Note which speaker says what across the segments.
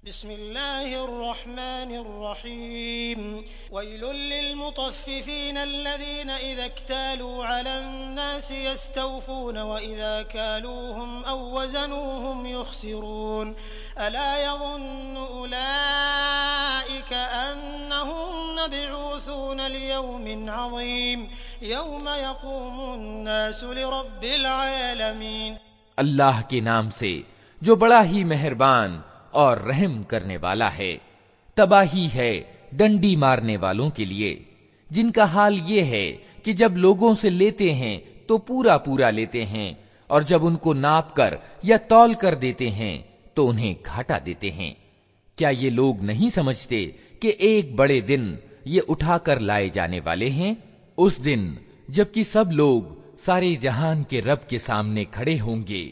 Speaker 1: बिस्मिल्लाहिर्रहमानिर्रहीम वैलुल लिलमुतफ्फिफीन अल्लज़ीना इज़ा इक्तालू अलन्नासि यस्तawफून व इज़ा कालूहुम औ वज़नूहुम युख़सिरून अला यज़ुन्नु उलाइक अन्नहुम मबऊसून लियौमिन अज़ीम यौम यक़ूमुन्नासु लिरब्बिल आलमीन।
Speaker 2: अल्लाह के नाम से जो बड़ा ही मेहरबान और रहम करने वाला है। तबाही है डंडी मारने वालों के लिए, जिनका हाल ये है कि जब लोगों से लेते हैं तो पूरा पूरा लेते हैं, और जब उनको नाप कर या तौल कर देते हैं तो उन्हें घाटा देते हैं। क्या ये लोग नहीं समझते कि एक बड़े दिन ये उठाकर लाए जाने वाले हैं, उस दिन जबकि सब लोग सारे जहान के रब के सामने खड़े होंगे।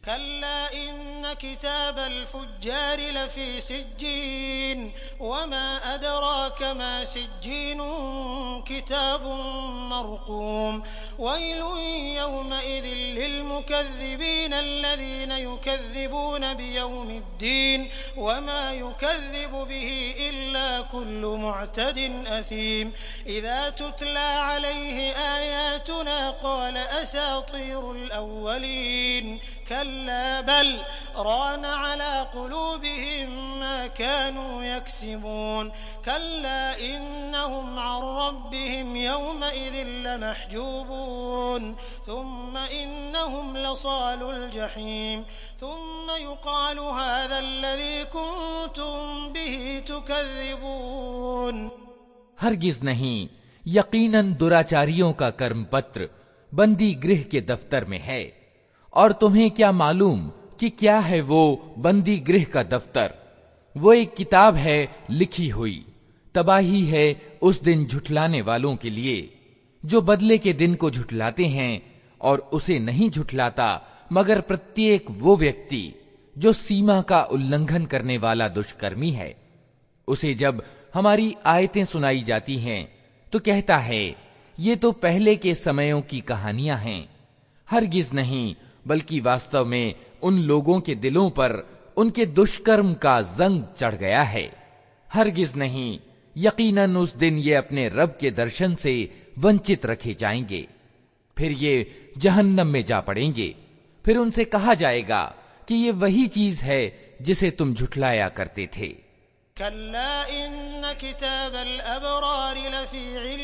Speaker 1: किताबल फुज्जार लफी सिज्जीन वमा अदराक मा सिज्जीन किताबुन मरकूम वैलुन यौमइज़िन लिलमुकज़्ज़िबीन अल्लज़ीना युकज़्ज़िबून बियौमिद्दीन वमा युकज़्ज़िबु बिही इल्ला कुल्लु मुअतदिन असीम इज़ा तुतला अलैहि आयातुना क़ाल असातीरुल अव्वलीन कल्ला बल रान अला कुलूबिहिम मा कानू यक्सिबून कल्ला इन्नहुम अन रब्बिहिम यौमइज़िन लमहजूबून थुम्मा इन्नहुम लसालुल जहीम थुम्मा युक़ालु हाज़ा अल्लज़ी कुन्तुम बिही तुकज़्ज़िबून।
Speaker 2: हरगिज नहीं, यकीनन दुराचारियों का कर्मपत्र बंदी गृह के दफ्तर में है, और तुम्हें क्या मालूम कि क्या है वो बंदी गृह का दफ्तर? वो एक किताब है लिखी हुई। तबाही है उस दिन झुठलाने वालों के लिए, जो बदले के दिन को झुठलाते हैं और उसे नहीं झुठलाता मगर प्रत्येक वो व्यक्ति जो सीमा का उल्लंघन करने वाला दुष्कर्मी है। उसे जब हमारी आयतें सुनाई जाती हैं तो कहता है, ये तो पहले के समयों की कहानियां हैं। हरगिज नहीं, बल्कि वास्तव में उन लोगों के दिलों पर उनके दुष्कर्म का जंग चढ़ गया है। हरगिज नहीं, यकीनन उस दिन ये अपने रब के दर्शन से वंचित रखे जाएंगे। फिर ये जहन्नम में जा पड़ेंगे। फिर उनसे कहा जाएगा कि ये वही चीज है जिसे तुम झुठलाया करते थे।
Speaker 1: कल्ला इन्न किताबल अबरार लफी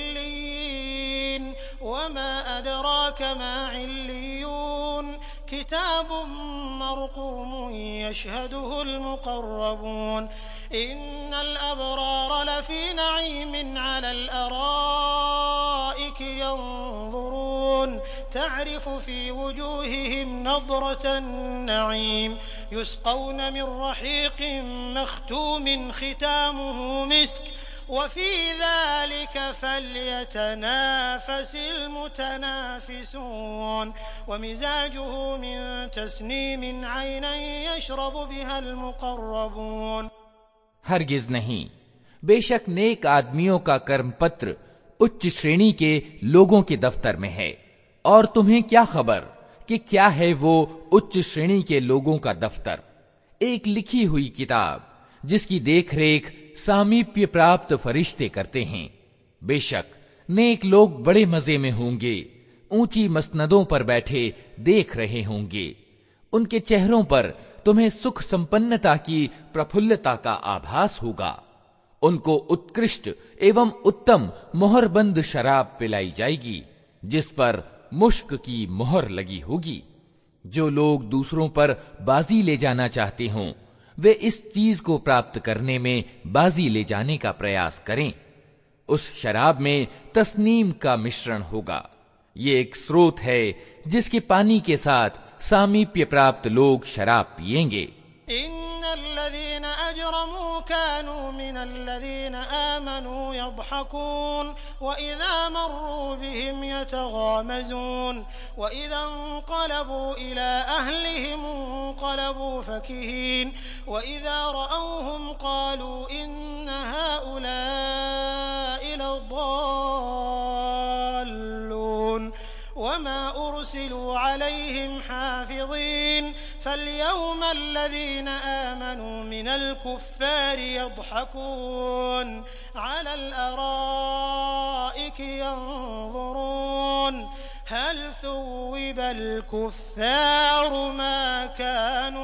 Speaker 1: इल्लीन वमा अदराक मा इल्लीयून किताबुम मरकूमुन यशहदुहुल मुक़र्रबून इन्नल अबरार लफी नईमिन अलल अराइक यंज़ुरून तअरिफु फी वजूहिहिम नज़रतन नईम युस्क़ौन मिन रहीक़िन मख़्तूमिन ख़ितामुहु मिस्क वफ़ी ज़ालिक फ़ल्यतनाफ़सिल मुतनाफ़िसून वमिज़ाजुहु मिन तस्नीमिन ऐनन यशरबु बिहल मुक़र्रबून।
Speaker 2: हरगिज नहीं, बेशक नेक आदमियों का कर्मपत्र उच्च श्रेणी के लोगों के दफ्तर में है, और तुम्हें क्या खबर कि क्या है वो उच्च श्रेणी के लोगों का दफ्तर? एक लिखी हुई किताब जिसकी देखरेख सामीप्य प्राप्त फरिश्ते करते हैं। बेशक नेक लोग बड़े मजे में होंगे, ऊंची मसनदों पर बैठे देख रहे होंगे। उनके चेहरों पर तुम्हें सुख संपन्नता की प्रफुल्लता का आभास होगा। उनको उत्कृष्ट एवं उत्तम मोहरबंद शराब पिलाई जाएगी, जिस पर मुश्क की मोहर लगी होगी। जो लोग दूसरों पर बाजी ले जाना चाहते हों, वे इस चीज को प्राप्त करने में बाजी ले जाने का प्रयास करें। उस शराब में तस्नीम का मिश्रण होगा। ये एक स्रोत है जिसके पानी के साथ सामीप्य प्राप्त लोग शराब पिएंगे।
Speaker 1: इन्नल्लज़ीना अजरमू कानू मिनल्लज़ीना आमनू यضحकून व इज़ा मर्रू बिहिम यतगामज़ून व इज़ा इंक़लबू इला अहलिहिम इंक़लबू फकीहीन व इज़ा रअवहुम क़ालू इन्न हाउलाइ लद्दाल्लून वमा उरसिलू अलैहिम हाफ़िज़ीन फल्यौम अल्लज़ीना आमनू मिनल कुफ़्फ़ारि यضحकून अलल अराइकि यंज़ुरून हल थुव्विबल कुफ़्फ़ारु मा कानू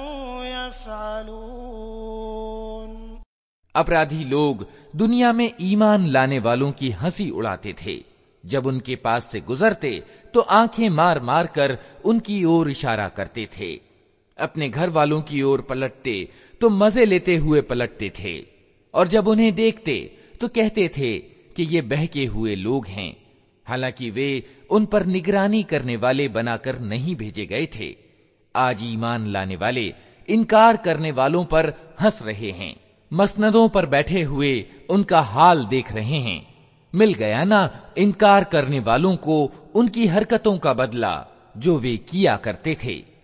Speaker 1: यफ़अलून।
Speaker 2: अपराधी लोग दुनिया में ईमान लाने वालों की हंसी उड़ाते थे। जब उनके पास से गुजरते तो आंखें मार मार कर उनकी ओर इशारा करते थे। अपने घर वालों की ओर पलटते तो मजे लेते हुए पलटते थे, और जब उन्हें देखते तो कहते थे कि ये बहके हुए लोग हैं, हालांकि वे उन पर निगरानी करने वाले बनाकर नहीं भेजे गए थे। आज ईमान लाने वाले इनकार करने वालों पर हंस रहे हैं, मसनदों पर बैठे हुए उनका हाल देख रहे हैं। मिल गया ना इनकार करने वालों को उनकी हरकतों का बदला जो वे किया करते थे।